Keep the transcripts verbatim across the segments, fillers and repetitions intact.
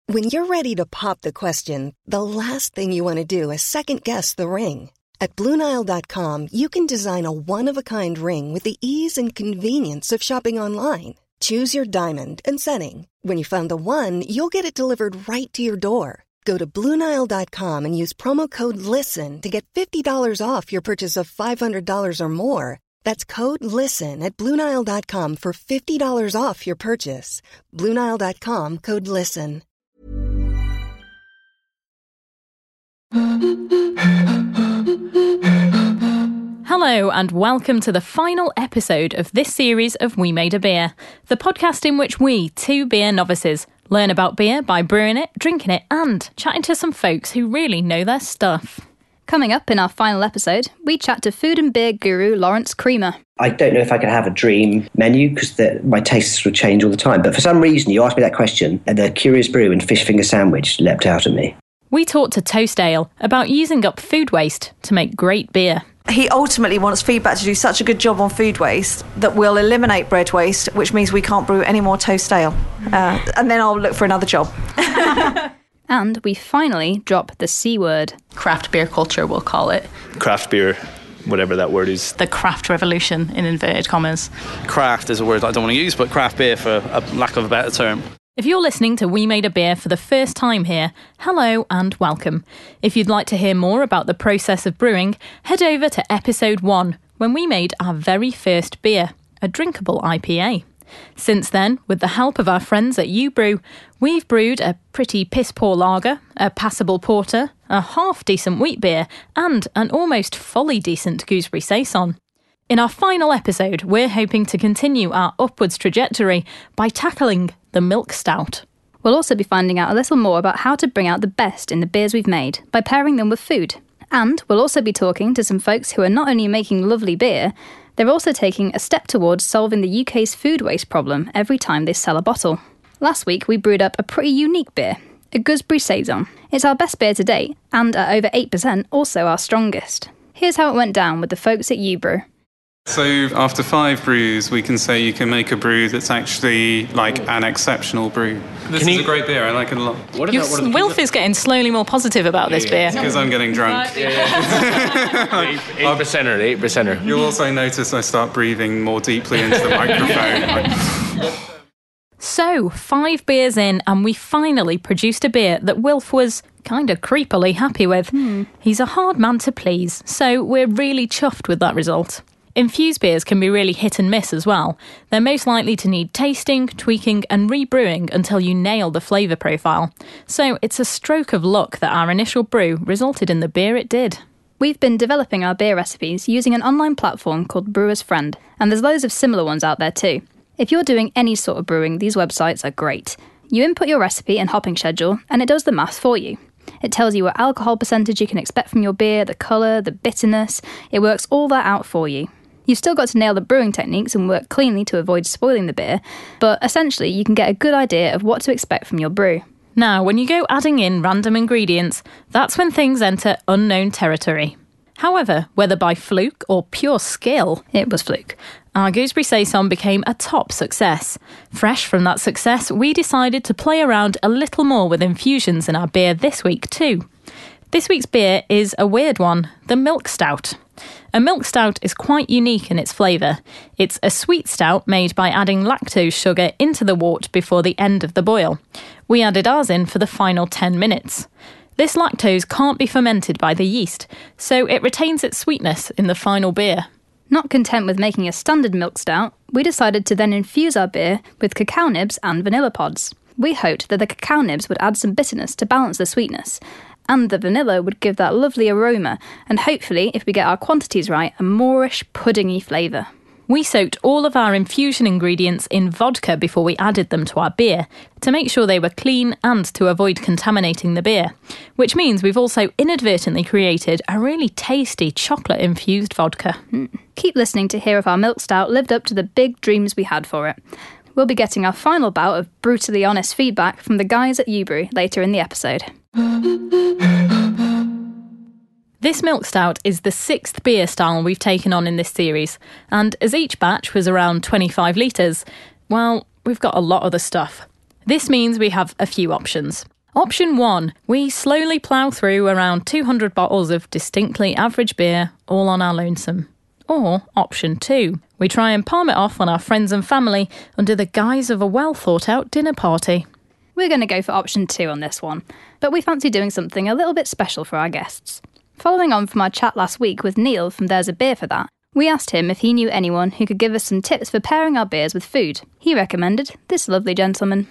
When you're ready to pop the question, the last thing you want to do is second-guess the ring. At Blue Nile dot com, you can design a one-of-a-kind ring with the ease and convenience of shopping online. Choose your diamond and setting. When you find the one, you'll get it delivered right to your door. Go to Blue Nile dot com and use promo code LISTEN to get fifty dollars off your purchase of five hundred dollars or more. That's code LISTEN at Blue Nile dot com for fifty dollars off your purchase. Blue Nile dot com, code LISTEN. Hello and welcome to the final episode of this series of We Made a Beer, the podcast in which we, two beer novices, learn about beer by brewing it, drinking it and chatting to some folks who really know their stuff. Coming up in our final episode, we chat to food and beer guru Lawrence Creamer. I don't know if I could have a dream menu because my tastes would change all the time, but for some reason you asked me that question and the Curious Brew and Fish Finger Sandwich leapt out at me. We talked to Toast Ale about using up food waste to make great beer. He ultimately wants feedback to do such a good job on food waste that we'll eliminate bread waste, which means we can't brew any more Toast Ale. Uh, and then I'll look for another job. And we finally drop the C word. Craft beer culture, we'll call it. Craft beer, whatever that word is. The craft revolution, in inverted commas. Craft is a word I don't want to use, but craft beer for a lack of a better term. If you're listening to We Made a Beer for the first time here, hello and welcome. If you'd like to hear more about the process of brewing, head over to episode one, when we made our very first beer, a drinkable I P A. Since then, with the help of our friends at U-Brew, we've brewed a pretty piss-poor lager, a passable porter, a half-decent wheat beer, and an almost fully decent gooseberry saison. In our final episode, we're hoping to continue our upwards trajectory by tackling the milk stout. We'll also be finding out a little more about how to bring out the best in the beers we've made by pairing them with food. And we'll also be talking to some folks who are not only making lovely beer, they're also taking a step towards solving the U K's food waste problem every time they sell a bottle. Last week we brewed up a pretty unique beer, a gooseberry saison. It's our best beer to date, and at over eight percent also our strongest. Here's how it went down with the folks at U-Brew. So after five brews, we can say you can make a brew that's actually like an exceptional brew. This can is you, a great beer. I like it a lot. What you, that, what Wilf is getting slowly more positive about yeah, this beer. It's because I'm getting drunk. Yeah, yeah. eight percenter, eight percenter. You'll also notice I start breathing more deeply into the microphone. So, five beers in, and we finally produced a beer that Wilf was kind of creepily happy with. Hmm. He's a hard man to please, so we're really chuffed with that result. Infused beers can be really hit and miss as well. They're most likely to need tasting, tweaking and rebrewing until you nail the flavour profile. So it's a stroke of luck that our initial brew resulted in the beer it did. We've been developing our beer recipes using an online platform called Brewer's Friend, and there's loads of similar ones out there too. If you're doing any sort of brewing, these websites are great. You input your recipe and hopping schedule, and it does the math for you. It tells you what alcohol percentage you can expect from your beer, the colour, the bitterness. It works all that out for you. You've still got to nail the brewing techniques and work cleanly to avoid spoiling the beer, but essentially you can get a good idea of what to expect from your brew. Now, when you go adding in random ingredients, that's when things enter unknown territory. However, whether by fluke or pure skill, it was fluke. Our gooseberry saison became a top success. Fresh from that success, we decided to play around a little more with infusions in our beer this week too. This week's beer is a weird one, the milk stout. A milk stout is quite unique in its flavour. It's a sweet stout made by adding lactose sugar into the wort before the end of the boil. We added ours in for the final ten minutes. This lactose can't be fermented by the yeast, so it retains its sweetness in the final beer. Not content with making a standard milk stout, we decided to then infuse our beer with cacao nibs and vanilla pods. We hoped that the cacao nibs would add some bitterness to balance the sweetness, and the vanilla would give that lovely aroma, and hopefully, if we get our quantities right, a moreish, puddingy flavour. We soaked all of our infusion ingredients in vodka before we added them to our beer, to make sure they were clean and to avoid contaminating the beer, which means we've also inadvertently created a really tasty chocolate-infused vodka. Mm. Keep listening to hear if our milk stout lived up to the big dreams we had for it. We'll be getting our final bout of brutally honest feedback from the guys at U-Brew later in the episode. This milk stout is the sixth beer style we've taken on in this series, and as each batch was around twenty-five litres, well, we've got a lot of the stuff. This means we have a few options. Option one, we slowly plough through around two hundred bottles of distinctly average beer, all on our lonesome. Or option two, we try and palm it off on our friends and family under the guise of a well-thought-out dinner party. We're going to go for option two on this one, but we fancy doing something a little bit special for our guests. Following on from our chat last week with Neil from There's a Beer for That, we asked him if he knew anyone who could give us some tips for pairing our beers with food. He recommended this lovely gentleman.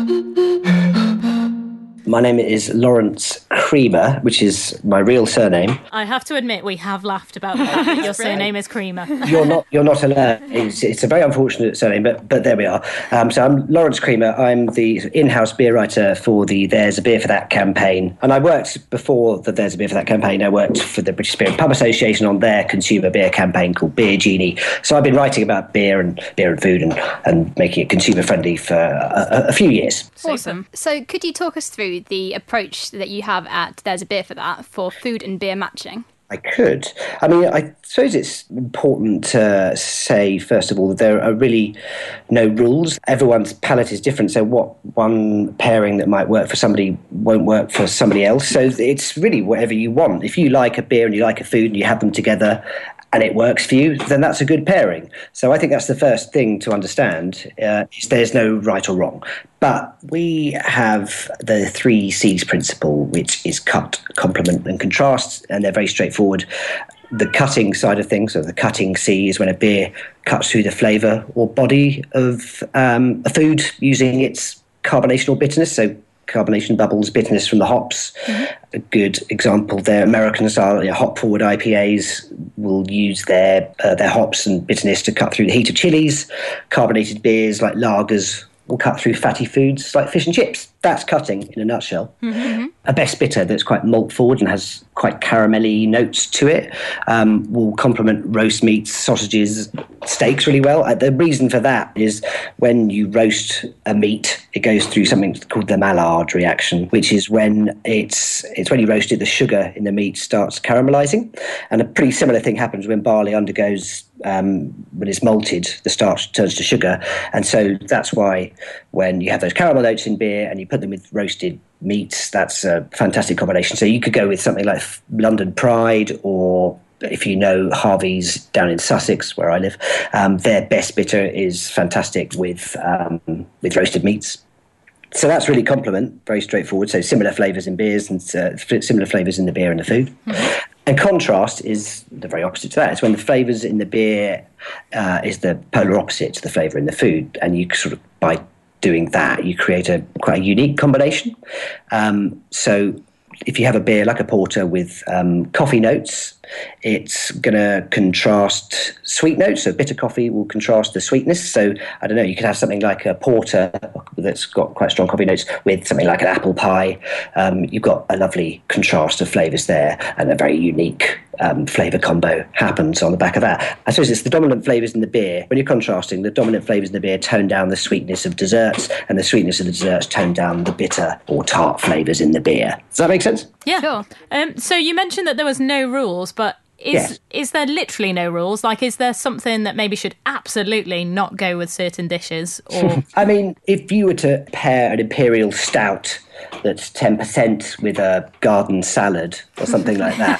My name is Lawrence Creamer, which is my real surname. I have to admit, we have laughed about the fact that your surname is Creamer. You're not you're not alone. It's, it's a very unfortunate surname, but but there we are. Um, so I'm Lawrence Creamer. I'm the in-house beer writer for the There's a Beer for That campaign. And I worked, before the There's a Beer for That campaign, I worked for the British Beer and Pub Association on their consumer beer campaign called Beer Genie. So I've been writing about beer and beer and food and, and making it consumer-friendly for a, a few years. Awesome. So could you talk us through the approach that you have at There's a Beer for That for food and beer matching? I could. I mean, I suppose it's important to say, first of all, that there are really no rules. Everyone's palate is different, so what one pairing that might work for somebody won't work for somebody else. So it's really whatever you want. If you like a beer and you like a food and you have them together and it works for you, then that's a good pairing. So I think that's the first thing to understand, uh, is there's no right or wrong. But we have the three C's principle, which is cut, complement and contrast, and they're very straightforward. The cutting side of things, or the cutting C, is when a beer cuts through the flavour or body of um, a food using its carbonation or bitterness, so carbonation, bubbles, bitterness from the hops. Mm-hmm. A good example there, American style, you know, hop-forward I P As will use their uh, their hops and bitterness to cut through the heat of chilies. Carbonated beers like lagers will cut through fatty foods like fish and chips. That's cutting in a nutshell. Mm-hmm. A best bitter that's quite malt-forward and has quite caramelly notes to it um, will complement roast meats, sausages, steaks really well. Uh, the reason for that is when you roast a meat, it goes through something called the Maillard reaction, which is when it's it's when you roast it, the sugar in the meat starts caramelizing. And a pretty similar thing happens when barley undergoes, um, when it's malted, the starch turns to sugar. And so that's why when you have those caramel notes in beer and you put them with roasted meats, that's a fantastic combination. So you could go with something like London Pride, or if you know Harvey's down in Sussex, where I live, um, their best bitter is fantastic with um, with roasted meats. So that's really complement, very straightforward. So similar flavours in beers and uh, similar flavours in the beer and the food. Mm-hmm. And contrast is the very opposite to that. It's when the flavours in the beer uh, is the polar opposite to the flavour in the food. And you sort of, by doing that, you create a quite a unique combination. Um, so if you have a beer like a porter with um, coffee notes, it's going to contrast sweet notes. So bitter coffee will contrast the sweetness. So I don't know, you could have something like a porter that's got quite strong coffee notes with something like an apple pie. Um, you've got a lovely contrast of flavours there, and a very unique um, flavour combo happens on the back of that. I suppose it's the dominant flavours in the beer. When you're contrasting, the dominant flavours in the beer tone down the sweetness of desserts, and the sweetness of the desserts tone down the bitter or tart flavours in the beer. Does that make sense? Yeah. Sure. Um, so you mentioned that there was no rules, but is Yes. is there literally no rules? Like, is there something that maybe should absolutely not go with certain dishes? Or I mean, if you were to pair an imperial stout that's ten percent with a garden salad or something like that,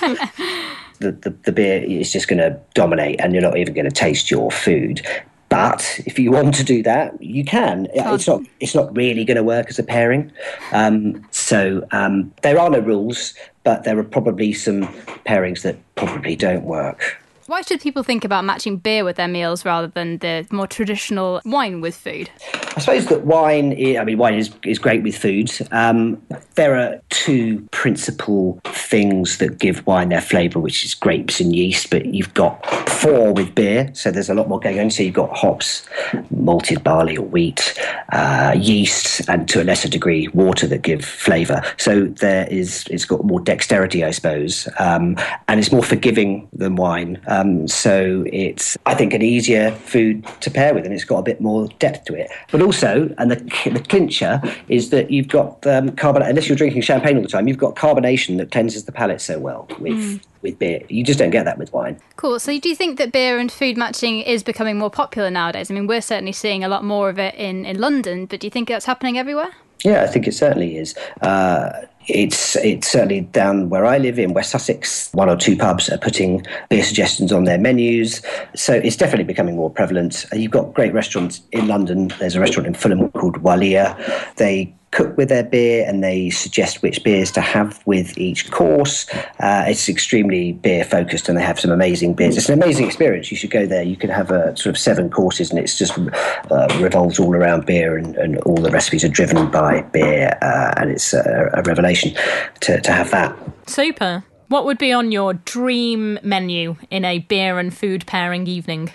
the, the, the beer is just going to dominate and you're not even going to taste your food. But if you want to do that, you can. It's not. It's not really going to work as a pairing. Um, so um, there are no rules, but there are probably some pairings that probably don't work. Why should people think about matching beer with their meals rather than the more traditional wine with food? I suppose that wine, is, I mean, wine is, is great with food. Um, there are two principal things that give wine their flavour, which is grapes and yeast, but you've got four with beer, so there's a lot more going on. So you've got hops, malted barley or wheat, uh, yeast, and to a lesser degree, water that give flavour. So there is, it's got more dexterity, I suppose, um, and it's more forgiving than wine. Um, so it's, I think, an easier food to pair with, and it's got a bit more depth to it. But also, and the the clincher is that you've got um, carbonate. Unless you're drinking champagne all the time, you've got carbonation that cleanses the palate so well with mm. with beer. You just don't get that with wine. Cool. So do you think that beer and food matching is becoming more popular nowadays? I mean, we're certainly seeing a lot more of it in, in London, but do you think that's happening everywhere? Yeah, I think it certainly is. Uh, It's it's certainly down where I live in West Sussex. One or two pubs are putting beer suggestions on their menus. So it's definitely becoming more prevalent. You've got great restaurants in London. There's a restaurant in Fulham called Walia. They cook with their beer and they suggest which beers to have with each course. Uh, it's extremely beer focused and they have some amazing beers. It's an amazing experience. You should go there. You can have a sort of seven courses and it's just uh, revolves all around beer and, and all the recipes are driven by beer uh, and it's a, a revelation to, to have that. Super. What would be on your dream menu in a beer and food pairing evening?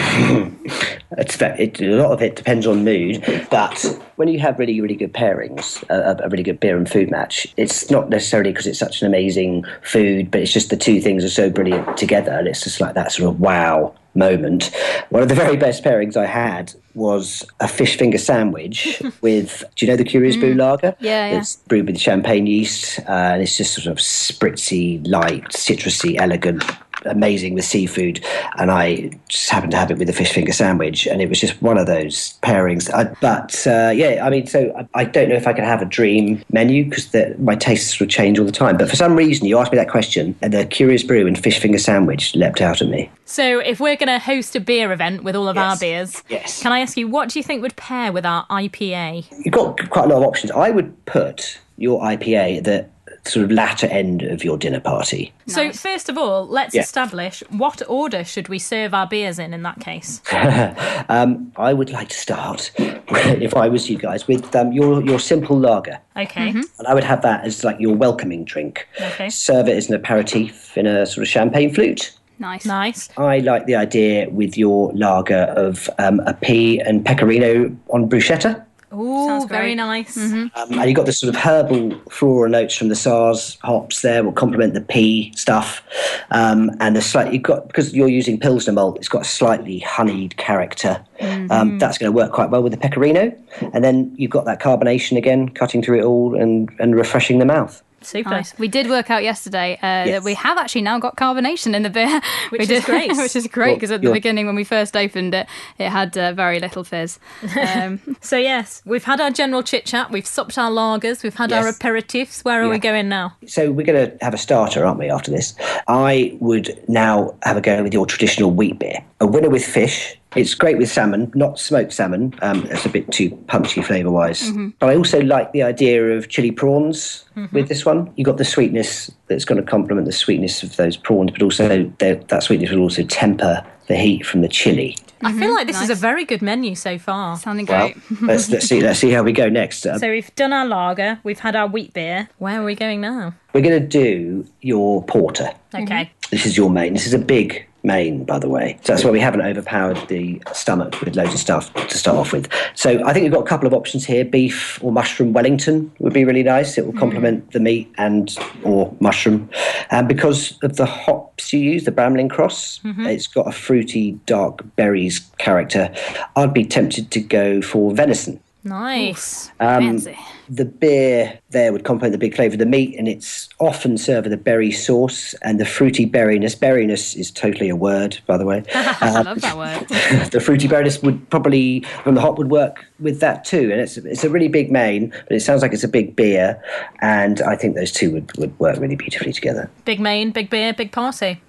It's, it, a lot of it depends on mood, but when you have really, really good pairings, a, a really good beer and food match, it's not necessarily because it's such an amazing food, but it's just the two things are so brilliant together, and it's just like that sort of wow moment. One of the very best pairings I had was a fish finger sandwich with, do you know the Curious Mm. Brew lager? Yeah, yeah. It's brewed with champagne yeast, uh, and it's just sort of spritzy, light, citrusy, elegant, amazing with seafood, and I just happened to have it with a fish finger sandwich, and it was just one of those pairings. I, but uh, yeah, I mean, so I, I don't know if I can have a dream menu because my tastes would change all the time. But for some reason, you asked me that question, and the Curious Brew and fish finger sandwich leapt out at me. So if we're going to host a beer event with all of Yes. our beers, Yes. can I ask you, what do you think would pair with our I P A? You've got quite a lot of options. I would put your I P A at the sort of latter end of your dinner party. So first of all, let's Yeah. establish what order should we serve our beers in in that case? um, I would like to start, if I was you guys, with um, your, your simple lager. Okay. And I would have that as like your welcoming drink. Okay. Serve it as an aperitif in a sort of champagne flute. Nice. Nice. I like the idea with your lager of um, a pea and pecorino on bruschetta. Ooh, Sounds very great. nice. Um, and you've got the sort of herbal floral notes from the SARS hops there will complement the pea stuff. Um, and the slight, you've got, because you're using Pilsner malt, it's got a slightly honeyed character. Um, that's going to work quite well with the pecorino. And then you've got that carbonation again, cutting through it all and, and refreshing the mouth. Super. Nice. We did work out yesterday uh, Yes. that we have actually now got carbonation in the beer, Which We is did- great. which is great because at the You're- beginning when we first opened it, it had uh, very little fizz. Um, So yes, we've had our general chit chat, we've supped our lagers, we've had our Yes. aperitifs. Where are we Yeah. going now? So we're going to have a starter, aren't we, after this? I would now have a go with your traditional wheat beer. A winner with fish. It's great with salmon, not smoked salmon. Um, it's a bit too punchy flavour-wise. But I also like the idea of chili prawns with this one. You've got the sweetness that's going to complement the sweetness of those prawns, but also the, that sweetness will also temper the heat from the chili. I feel like this is a Nice. very good menu so far. sounding Well, great. let's, let's see. Let's see how we go next. Uh, So we've done our lager, we've had our wheat beer. Where are we going now? we're going to do your porter. Okay. This is your main. This is a big main, by the way. So that's why we haven't overpowered the stomach with loads of stuff to start off with. So I think we've got a couple of options here. Beef or mushroom Wellington would be really nice. It will complement the meat and or mushroom. And because of the hops you use, the Bramling Cross, it's got a fruity, dark berries character. I'd be tempted to go for venison. Nice. Fancy. The beer there would complement the big flavour of the meat, and it's often served with a berry sauce and the fruity berryness. Berryness is totally a word, by the way. I love that word. The fruity berryness would probably, from the hop, would work with that too. And it's it's a really big main, but it sounds like it's a big beer, and I think those two would, would work really beautifully together. Big main, big beer, big party.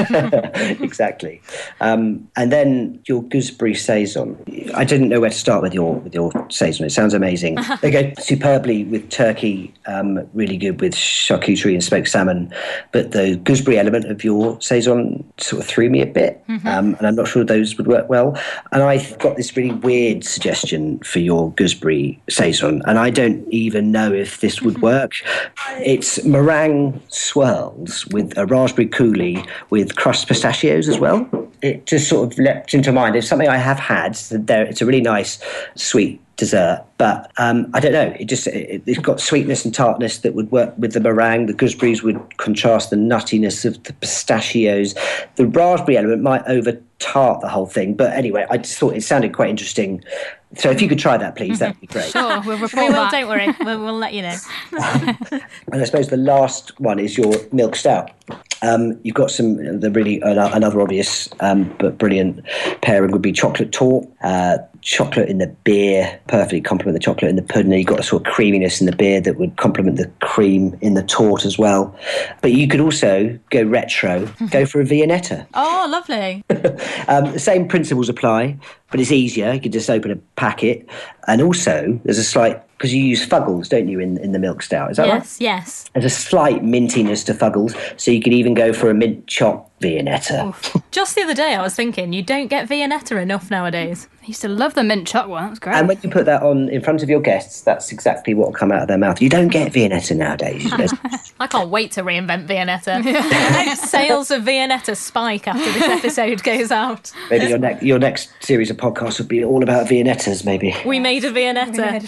Exactly. Um, and then your gooseberry saison. I didn't know where to start with your with your saison. It sounds amazing. They go superbly with turkey, um, really good with charcuterie and smoked salmon. But the gooseberry element of your saison sort of threw me a bit, um, and I'm not sure those would work well. And I've got this really weird suggestion for your gooseberry saison, and I don't even know if this would work. It's meringue swirls with a raspberry coulis with crushed pistachios as well. It just sort of leapt into mind. It's something I have had. There, it's a really nice sweet dessert, but um, I don't know. It just it, it's got sweetness and tartness that would work with the meringue. The gooseberries would contrast the nuttiness of the pistachios. The raspberry element might over tart the whole thing, but anyway, I just thought it sounded quite interesting. So if you could try that, please, that would be great. Sure, we'll report We will, back. don't worry. We'll, we'll let you know. And I suppose the last one is your milk stout. Um, you've got some, the really, uh, another obvious um, but brilliant pairing would be chocolate tort. Uh, chocolate in the beer perfectly complement the chocolate in the pudding. You've got a sort of creaminess in the beer that would complement the cream in the tort as well. But you could also go retro, go for a Viennetta. Oh, lovely. um, the same principles apply, but it's easier. You can just open a packet. And also, there's a slight, because you use Fuggles, don't you, in, in the milk stout? Is that yes, right? Yes, yes. There's a slight mintiness to Fuggles, so you could even go for a mint chop Viennetta. Just the other day I was thinking, you don't get Viennetta enough nowadays. I used to love the mint chocolate one, that was great. And when you put that on in front of your guests, that's exactly what will come out of their mouth. You don't get Viennetta nowadays. I can't wait to reinvent Viennetta. I hope sales of Viennetta spike after this episode goes out. Maybe your, ne- your next series of podcasts will be all about Viennettas, maybe. We made a Viennetta.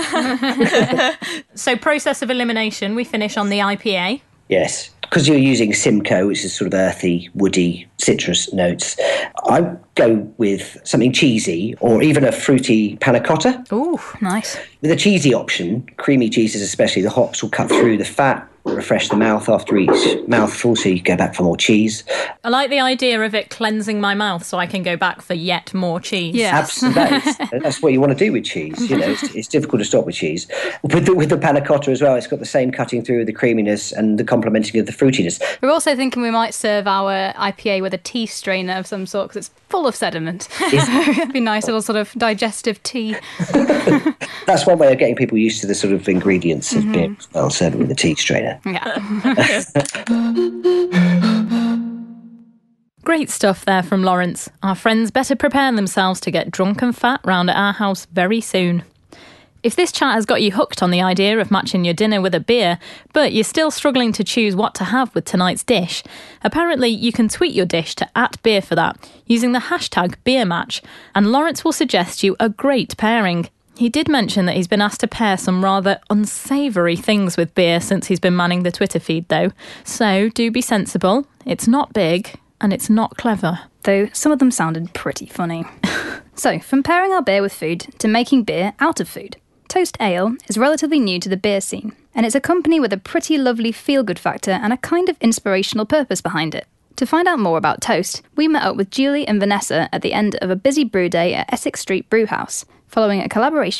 So process of elimination, we finish on the I P A. Yes, because you're using Simcoe, which is sort of earthy, woody, citrus notes. I go with something cheesy or even a fruity panna cotta. Ooh, nice. With a cheesy option, creamy cheeses especially, the hops will cut through the fat, refresh the mouth after each mouthful, so you go back for more cheese. I like the idea of it cleansing my mouth so I can go back for yet more cheese. Yeah, absolutely. That is, that's what you want to do with cheese. You know, it's, it's difficult to stop with cheese. With the, with the panna cotta as well, it's got the same cutting through of the creaminess and the complementing of the fruitiness. We're also thinking we might serve our I P A with a tea strainer of some sort because it's full of sediment. It'd be nice, a little sort of digestive tea. That's one way of getting people used to the sort of ingredients of mm-hmm. beer as well, serving with a tea strainer. Yeah. Great stuff there from Lawrence. Our friends better prepare themselves to get drunk and fat round at our house very soon. If this chat has got you hooked on the idea of matching your dinner with a beer, but you're still struggling to choose what to have with tonight's dish, apparently you can tweet your dish to at beer for that using the hashtag beermatch, and Lawrence will suggest you a great pairing. He did mention that he's been asked to pair some rather unsavoury things with beer since he's been manning the Twitter feed though, so do be sensible, it's not big and it's not clever. Though some of them sounded pretty funny. So, from pairing our beer with food to making beer out of food. Toast Ale is relatively new to the beer scene, and it's a company with a pretty lovely feel-good factor and a kind of inspirational purpose behind it. To find out more about Toast, we met up with Julie and Vanessa at the end of a busy brew day at Essex Street Brewhouse, following a collaboration.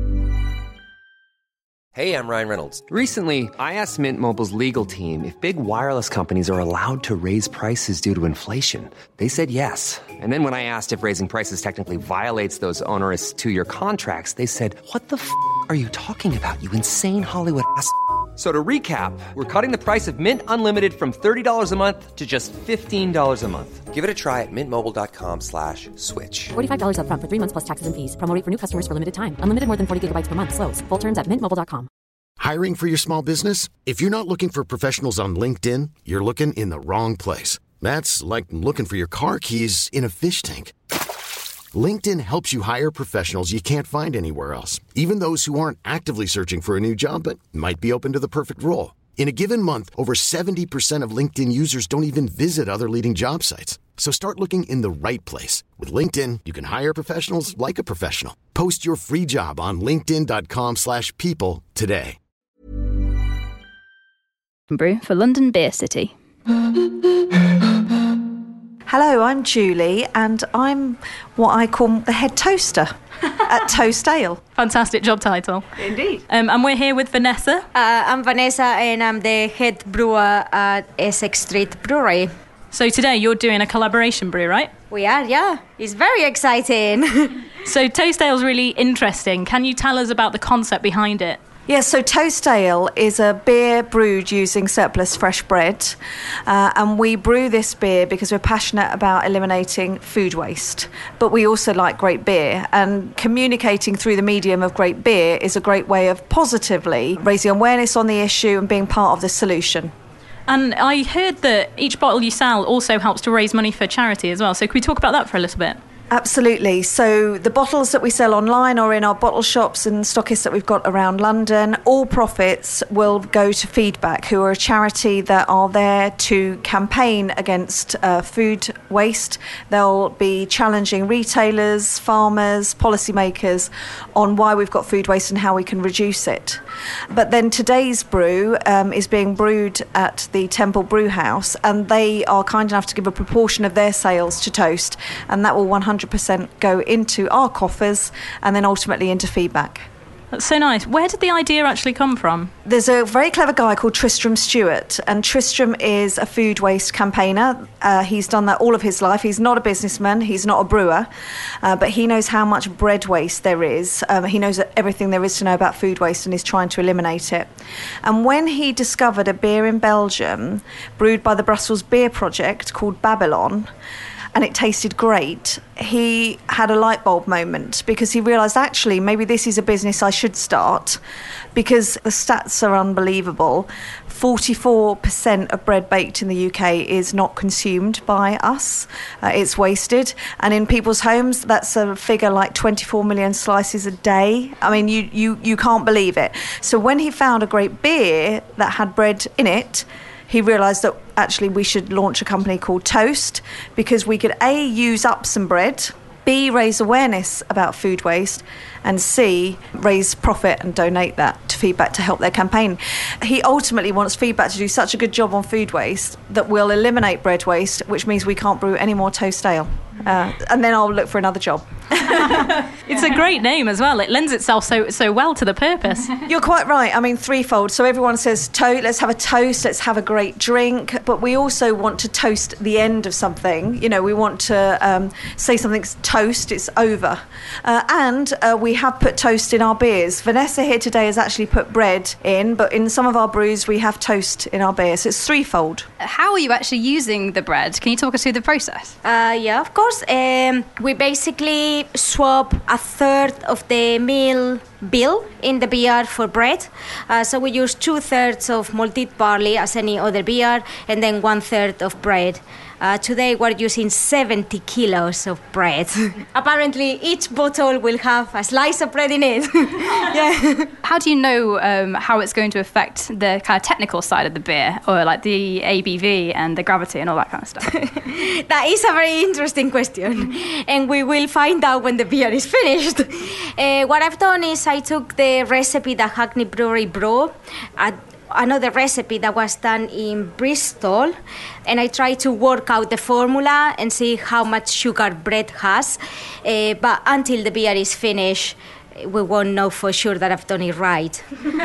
Hey, I'm Ryan Reynolds. Recently, I asked Mint Mobile's legal team if big wireless companies are allowed to raise prices due to inflation. They said yes. And then when I asked if raising prices technically violates those onerous two-year contracts, they said, what the f*** are you talking about, you insane Hollywood ass f- So to recap, we're cutting the price of Mint Unlimited from thirty dollars a month to just fifteen dollars a month. Give it a try at mintmobile.com slash switch. forty-five dollars up front for three months plus taxes and fees. Promo rate for new customers for limited time. Unlimited more than forty gigabytes per month. Slows full terms at mint mobile dot com. Hiring for your small business? If you're not looking for professionals on LinkedIn, you're looking in the wrong place. That's like looking for your car keys in a fish tank. LinkedIn helps you hire professionals you can't find anywhere else, even those who aren't actively searching for a new job but might be open to the perfect role. In a given month, over seventy percent of LinkedIn users don't even visit other leading job sites. So start looking in the right place. With LinkedIn, you can hire professionals like a professional. Post your free job on linkedin.com slash people today. Brew for London Beer City. Hello, I'm Julie, and I'm what I call the head toaster at Toast Ale. Fantastic job title. Indeed. Um, and we're here with Vanessa. Uh, I'm Vanessa, and I'm the head brewer at Essex Street Brewery. So today you're doing a collaboration brew, right? We are, yeah. It's very exciting. So Toast Ale is really interesting. Can you tell us about the concept behind it? Yes, so Toast Ale is a beer brewed using surplus fresh bread, uh, and we brew this beer because we're passionate about eliminating food waste, but we also like great beer, and communicating through the medium of great beer is a great way of positively raising awareness on the issue and being part of the solution. And I heard that each bottle you sell also helps to raise money for charity as well, so can we talk about that for a little bit? Absolutely. So the bottles that we sell online or in our bottle shops and stockists that we've got around London, all profits will go to Feedback, who are a charity that are there to campaign against uh, food waste. They'll be challenging retailers, farmers, policymakers on why we've got food waste and how we can reduce it. But then today's brew um, is being brewed at the Temple Brew House, and they are kind enough to give a proportion of their sales to Toast, and that will one hundred percent go into our coffers and then ultimately into Feedback. That's so nice. Where did the idea actually come from? There's a very clever guy called Tristram Stewart, and Tristram is a food waste campaigner. Uh, he's done that all of his life. He's not a businessman, he's not a brewer, uh, but he knows how much bread waste there is. Um, he knows everything there is to know about food waste and is trying to eliminate it. And when he discovered a beer in Belgium brewed by the Brussels Beer Project called Babylon, and it tasted great, he had a light bulb moment because he realised, actually, maybe this is a business I should start, because the stats are unbelievable. forty-four percent of bread baked in the U K is not consumed by us. Uh, it's wasted. And in people's homes, that's a figure like twenty-four million slices a day. I mean, you, you, you can't believe it. So when he found a great beer that had bread in it, he realised that actually we should launch a company called Toast, because we could A, use up some bread, B, raise awareness about food waste, and C, raise profit and donate that to Feedback to help their campaign. He ultimately wants Feedback to do such a good job on food waste that we'll eliminate bread waste, which means we can't brew any more Toast ale. Uh, and then I'll look for another job. It's a great name as well. It lends itself so so well to the purpose. You're quite right. I mean, threefold. So everyone says, to- let's have a toast, let's have a great drink. But we also want to toast the end of something. You know, we want to um, say something's toast, it's over. Uh, and uh, we have put toast in our beers. Vanessa here today has actually put bread in, but in some of our brews, we have toast in our beer. So it's threefold. How are you actually using the bread? Can you talk us through the process? Uh, yeah, of course. Um, we basically swap a third of the meal bill in the beer for bread. Uh, so we use two thirds of malted barley as any other beer, and then one third of bread. Uh, today we're using seventy kilos of bread. Apparently each bottle will have a slice of bread in it. Yeah. How do you know um, how it's going to affect the kind of technical side of the beer, or like the A B V and the gravity and all that kind of stuff? That is a very interesting question, and we will find out when the beer is finished. Uh, what I've done is I took the recipe that Hackney Brewery brew, uh, another recipe that was done in Bristol, and I tried to work out the formula and see how much sugar bread has. Uh, but until the beer is finished, we won't know for sure that I've done it right.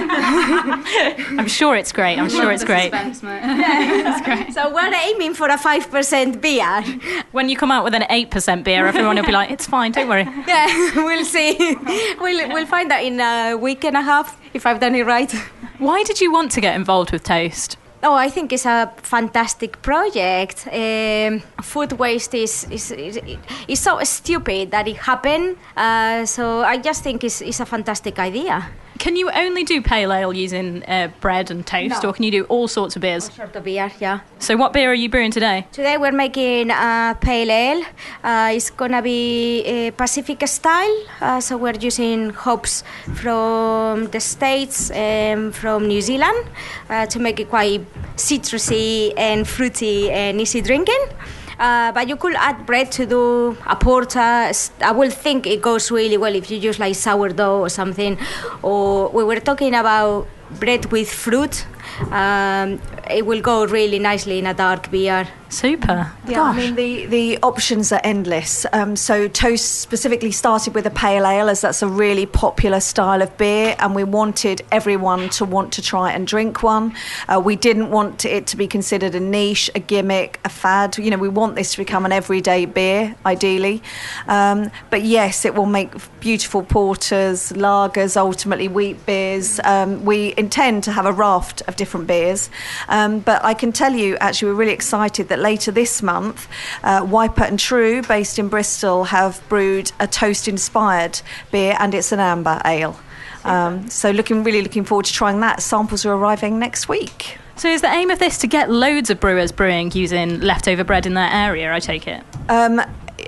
I'm sure it's great. I'm sure it's great. Yeah, great. So we're aiming for a five percent beer. When you come out with an eight percent beer, everyone will be like, it's fine, don't worry. Yeah, we'll see. We'll, we'll find out in a week and a half if I've done it right. Why did you want to get involved with Toast? Oh, I think it's a fantastic project. Um, food waste is, is, is, is so stupid that it happened. Uh, so I just think it's, it's a fantastic idea. Can you only do pale ale using uh, bread and toast, No. or can you do all sorts of beers? All sorts of beer, yeah. So what beer are you brewing today? Today we're making a pale ale. Uh, it's gonna be uh, Pacific style. Uh, so we're using hops from the States and from New Zealand uh, to make it quite citrusy and fruity and easy drinking. Uh, but you could add bread to do a porter. I will think it goes really well if you use like sourdough or something. Or we were talking about bread with fruit. Um, it will go really nicely in a dark beer. Super. Yeah, I mean, the, the options are endless. Um, so Toast specifically started with a pale ale, as that's a really popular style of beer, and we wanted everyone to want to try and drink one. Uh, we didn't want it to be considered a niche, a gimmick, a fad. You know, we want this to become an everyday beer, ideally. Um, but yes, it will make beautiful porters, lagers, ultimately wheat beers. Um, we intend to have a raft of different beers. Um, but I can tell you, actually, we're really excited that later this month, uh, Wiper and True, based in Bristol, have brewed a Toast-inspired beer, and it's an amber ale. Um, so looking really looking forward to trying that. Samples are arriving next week. So is the aim of this to get loads of brewers brewing using leftover bread in their area, I take it? Um,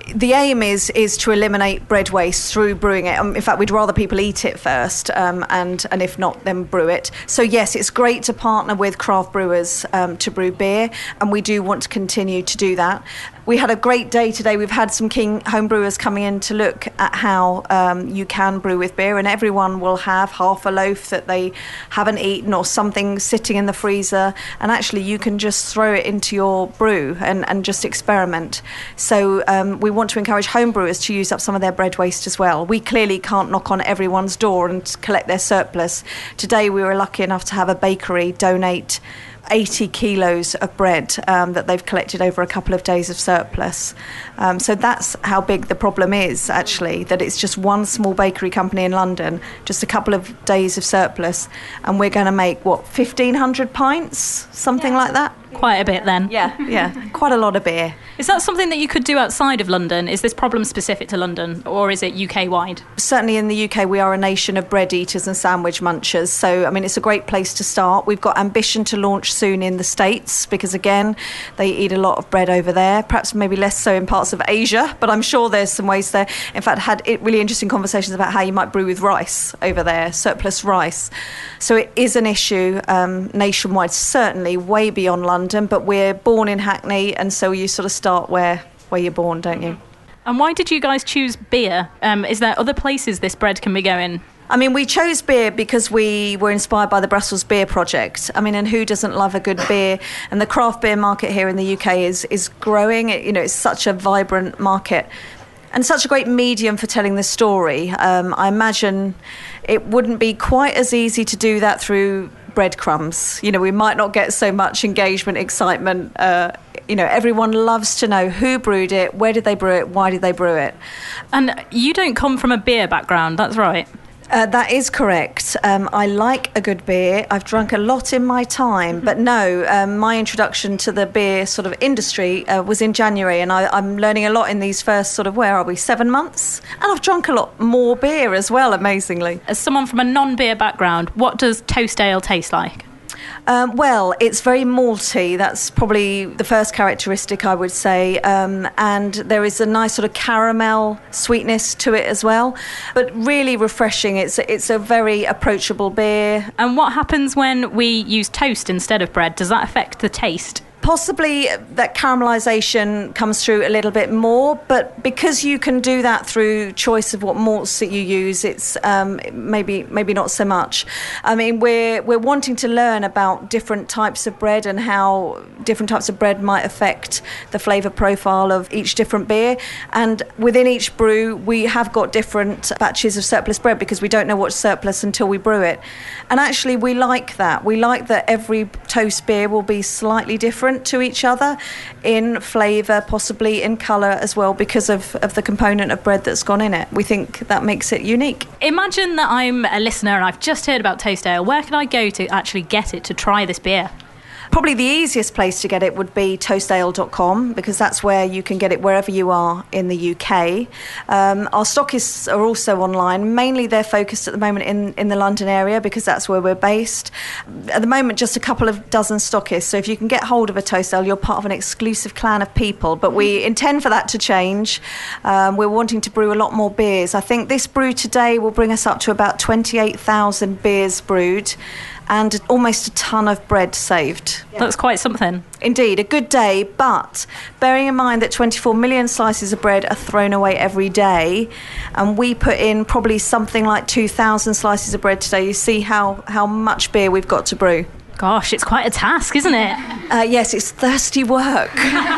the aim is is to eliminate bread waste through brewing it. Um, in fact, we'd rather people eat it first, um, and and if not, then brew it. So yes, it's great to partner with craft brewers um, to brew beer, and we do want to continue to do that. We had a great day today. We've had some King home brewers coming in to look at how um, you can brew with beer, and everyone will have half a loaf that they haven't eaten or something sitting in the freezer, and actually you can just throw it into your brew and, and just experiment. So um, we want to encourage home brewers to use up some of their bread waste as well. We clearly can't knock on everyone's door and collect their surplus. Today we were lucky enough to have a bakery donate eighty kilos of bread um, that they've collected over a couple of days of surplus. Um, so that's how big the problem is, actually, that it's just one small bakery company in London, just a couple of days of surplus, and we're going to make, what, fifteen hundred pints? Something yeah. like that? Quite a bit then. Yeah, yeah, quite a lot of beer. Is that something that you could do outside of London? Is this problem specific to London, or is it U K-wide? Certainly in the U K, we are a nation of bread eaters and sandwich munchers. So, I mean, it's a great place to start. We've got ambition to launch soon in the States because, again, they eat a lot of bread over there, perhaps maybe less so in parts of Asia, but I'm sure there's some ways there. In fact, had really interesting conversations about how you might brew with rice over there, surplus rice. So it is an issue um, nationwide, certainly way beyond London, but we're born in Hackney, and so you sort of start where, where you're born, don't you? And why did you guys choose beer? Um, is there other places this bread can be going? I mean, we chose beer because we were inspired by the Brussels Beer Project. I mean, and who doesn't love a good beer? And the craft beer market here in the U K is is growing. It, you know, it's such a vibrant market and such a great medium for telling the story. Um, I imagine it wouldn't be quite as easy to do that through breadcrumbs. You know, we might not get so much engagement, excitement. Uh, you know, everyone loves to know who brewed it, where did they brew it, why did they brew it. And you don't come from a beer background, that's right? Uh, that is correct. Um, I like a good beer. I've drunk a lot in my time, but no, um, my introduction to the beer sort of industry uh, was in January, and I, I'm learning a lot in these first sort of, where are we, seven months? And I've drunk a lot more beer as well, amazingly. As someone from a non-beer background, what does toast ale taste like? Um, well, it's very malty. That's probably the first characteristic, I would say. Um, and there is a nice sort of caramel sweetness to it as well. But really refreshing. It's a, it's a very approachable beer. And what happens when we use toast instead of bread? Does that affect the taste? Possibly that caramelisation comes through a little bit more, but because you can do that through choice of what malts that you use, it's um, maybe maybe not so much. I mean, we're we're wanting to learn about different types of bread and how different types of bread might affect the flavour profile of each different beer. And within each brew, we have got different batches of surplus bread because we don't know what's surplus until we brew it. And actually, we like that. We like that every toast beer will be slightly different to each other in flavour, possibly in colour as well, because of, of the component of bread that's gone in it. We think that makes it unique. Imagine that I'm a listener and I've just heard about toast ale. Where can I go to actually get it, to try this beer? Probably the easiest place to get it would be toast ale dot com, because that's where you can get it wherever you are in the U K. Um, our stockists are also online. Mainly they're focused at the moment in, in the London area because that's where we're based. At the moment, just a couple of dozen stockists. So if you can get hold of a toast ale, you're part of an exclusive clan of people. But we intend for that to change. Um, we're wanting to brew a lot more beers. I think this brew today will bring us up to about twenty-eight thousand beers brewed, and almost a ton of bread saved. That's quite something. Indeed, a good day, but bearing in mind that twenty-four million slices of bread are thrown away every day, and we put in probably something like two thousand slices of bread today, you see how, how much beer we've got to brew. Gosh, it's quite a task, isn't it? Uh, yes, it's thirsty work.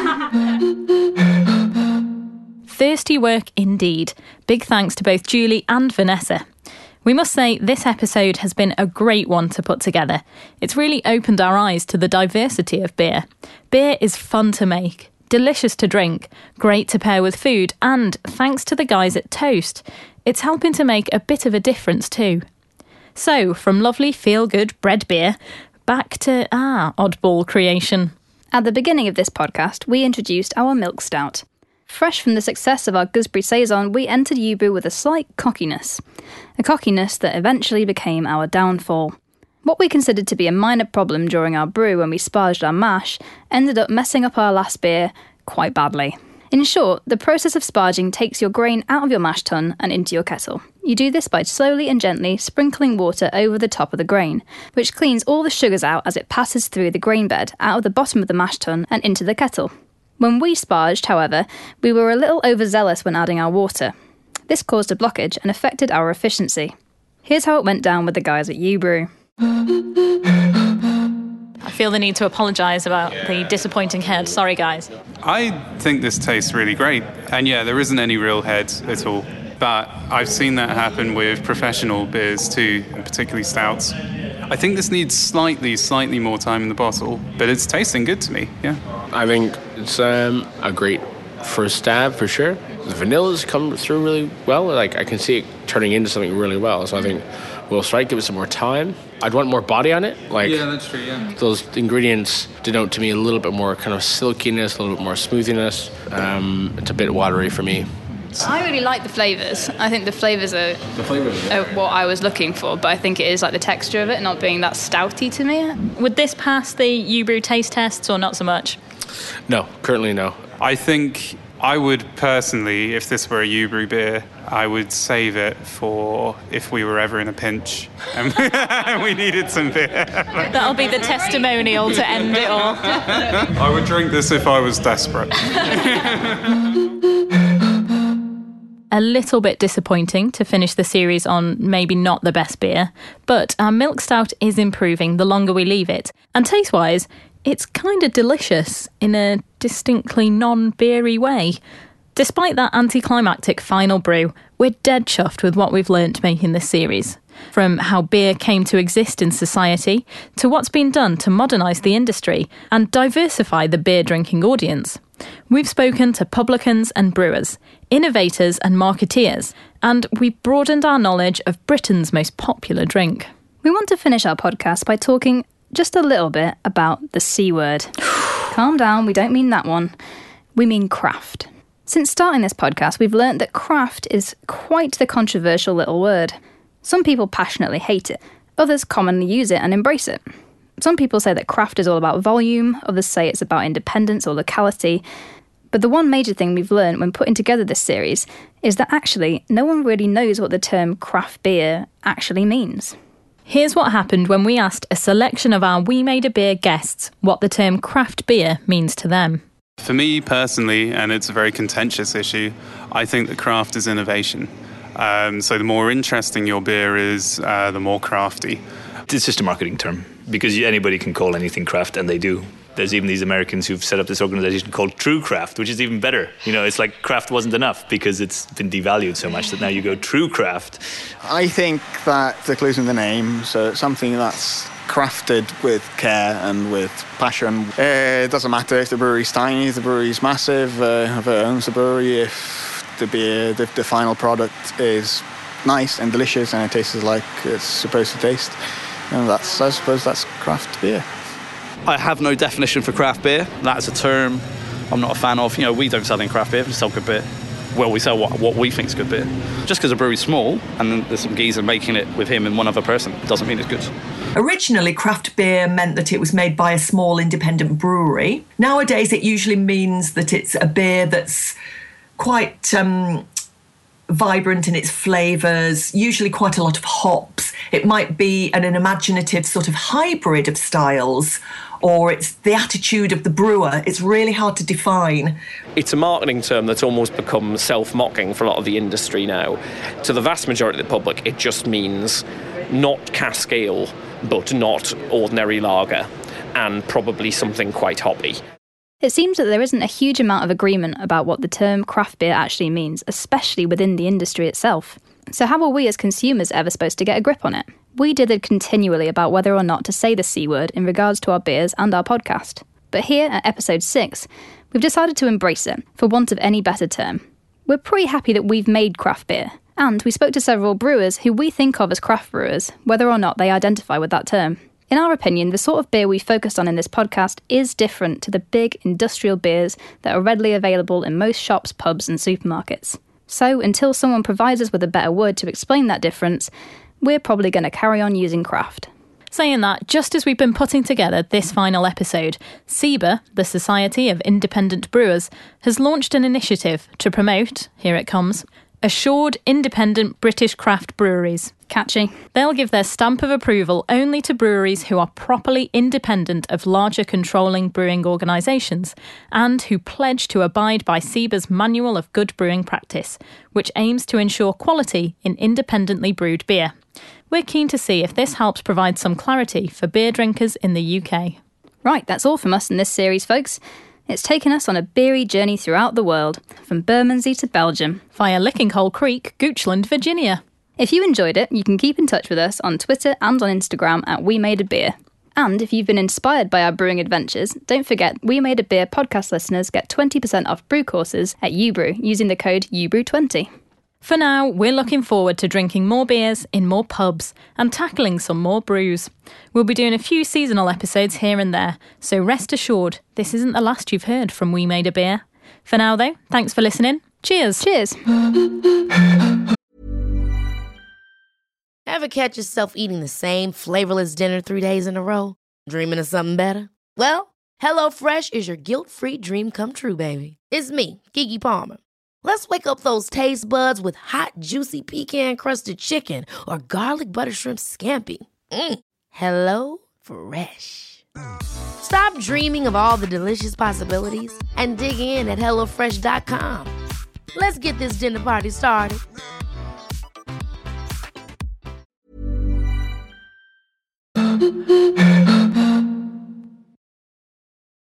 Thirsty work indeed. Big thanks to both Julie and Vanessa. We must say this episode has been a great one to put together. It's really opened our eyes to the diversity of beer. Beer is fun to make, delicious to drink, great to pair with food, and, thanks to the guys at Toast, it's helping to make a bit of a difference too. So, from lovely feel-good bread beer, back to our oddball creation. At the beginning of this podcast, we introduced our milk stout. Fresh from the success of our gooseberry saison, we entered Yubu with a slight cockiness. A cockiness that eventually became our downfall. What we considered to be a minor problem during our brew when we sparged our mash ended up messing up our last beer quite badly. In short, the process of sparging takes your grain out of your mash tun and into your kettle. You do this by slowly and gently sprinkling water over the top of the grain, which cleans all the sugars out as it passes through the grain bed out of the bottom of the mash tun and into the kettle. When we sparged, however, we were a little overzealous when adding our water. This caused a blockage and affected our efficiency. Here's how it went down with the guys at U-Brew. I feel the need to apologise about yeah. the disappointing head. Sorry, guys. I think this tastes really great. And yeah, there isn't any real head at all. But I've seen that happen with professional beers too, and particularly stouts. I think this needs slightly, slightly more time in the bottle, but it's tasting good to me, yeah. I think it's um, a great first stab for sure. The vanilla's come through really well. Like, I can see it turning into something really well. So I think we'll try to give it some more time. I'd want more body on it. Like, yeah, that's true, yeah. Those ingredients denote to me a little bit more kind of silkiness, a little bit more smoothiness. Um, it's a bit watery for me. I really like the flavours. I think the flavours are, the flavors, yeah. are what I was looking for, but I think it is like the texture of it not being that stouty to me. Would this pass the U-Brew taste tests or not so much? No, currently no. I think I would personally, if this were a U-Brew beer, I would save it for if we were ever in a pinch and we needed some beer. That'll be the testimonial to end it all. I would drink this if I was desperate. A little bit disappointing to finish the series on maybe not the best beer, but our milk stout is improving the longer we leave it. And taste-wise, it's kind of delicious in a distinctly non-beery way. Despite that anticlimactic final brew, we're dead chuffed with what we've learnt making this series. From how beer came to exist in society, to what's been done to modernise the industry and diversify the beer drinking audience. We've spoken to publicans and brewers, innovators and marketeers, and we've broadened our knowledge of Britain's most popular drink. We want to finish our podcast by talking just a little bit about the C word. Calm down, we don't mean that one. We mean craft. Since starting this podcast, we've learnt that craft is quite the controversial little word. Some people passionately hate it. Others commonly use it and embrace it. Some people say that craft is all about volume, others say it's about independence or locality. But the one major thing we've learned when putting together this series is that actually no one really knows what the term craft beer actually means. Here's what happened when we asked a selection of our We Made a Beer guests what the term craft beer means to them. For me personally, and it's a very contentious issue, I think that craft is innovation. Um, so the more interesting your beer is, uh, the more crafty. It's just a marketing term, because anybody can call anything craft, and they do. There's even these Americans who've set up this organization called True Craft, which is even better. You know, it's like craft wasn't enough because it's been devalued so much that now you go True Craft. I think that the clue's in the name, so it's something that's crafted with care and with passion. Uh, it doesn't matter if the brewery's tiny, if the brewery's massive, uh, whoever owns the brewery, if the beer, the, the final product is nice and delicious and it tastes like it's supposed to taste. And that's, I suppose that's craft beer. I have no definition for craft beer. That's a term I'm not a fan of. You know, we don't sell any craft beer, we sell good beer. Well, we sell what, what we think is good beer. Just because a brewery's small and there's some geezer making it with him and one other person doesn't mean it's good. Originally, craft beer meant that it was made by a small independent brewery. Nowadays, it usually means that it's a beer that's quite um, vibrant in its flavours, usually quite a lot of hops. It might be an, an imaginative sort of hybrid of styles, or it's the attitude of the brewer. It's really hard to define. It's a marketing term that's almost become self-mocking for a lot of the industry now. To the vast majority of the public, it just means not cask ale, but not ordinary lager, and probably something quite hoppy. It seems that there isn't a huge amount of agreement about what the term craft beer actually means, especially within the industry itself. So how are we as consumers ever supposed to get a grip on it? We dithered continually about whether or not to say the C word in regards to our beers and our podcast. But here at episode six, we've decided to embrace it, for want of any better term. We're pretty happy that we've made craft beer, and we spoke to several brewers who we think of as craft brewers, whether or not they identify with that term. In our opinion, the sort of beer we focused on in this podcast is different to the big industrial beers that are readily available in most shops, pubs and supermarkets. So until someone provides us with a better word to explain that difference, we're probably going to carry on using craft. Saying that, just as we've been putting together this final episode, S I B A, the Society of Independent Brewers, has launched an initiative to promote, here it comes, Assured Independent British Craft Breweries. Catchy. They'll give their stamp of approval only to breweries who are properly independent of larger controlling brewing organisations and who pledge to abide by S I B A's Manual of Good Brewing Practice, which aims to ensure quality in independently brewed beer. We're keen to see if this helps provide some clarity for beer drinkers in the U K. Right, that's all from us in this series, folks. It's taken us on a beery journey throughout the world, from Bermondsey to Belgium, via Lickinghole Creek, Goochland, Virginia. If you enjoyed it, you can keep in touch with us on Twitter and on Instagram at We Made a Beer. And if you've been inspired by our brewing adventures, don't forget We Made a Beer podcast listeners get twenty percent off brew courses at Ubrew using the code U brew twenty. For now, we're looking forward to drinking more beers in more pubs and tackling some more brews. We'll be doing a few seasonal episodes here and there, so rest assured this isn't the last you've heard from We Made a Beer. For now, though, thanks for listening. Cheers. Cheers. Ever catch yourself eating the same flavourless dinner three days in a row? Dreaming of something better? Well, HelloFresh is your guilt-free dream come true, baby. It's me, Keke Palmer. Let's wake up those taste buds with hot, juicy pecan-crusted chicken or garlic butter shrimp scampi. Mm. Hello Fresh. Stop dreaming of all the delicious possibilities and dig in at hello fresh dot com. Let's get this dinner party started.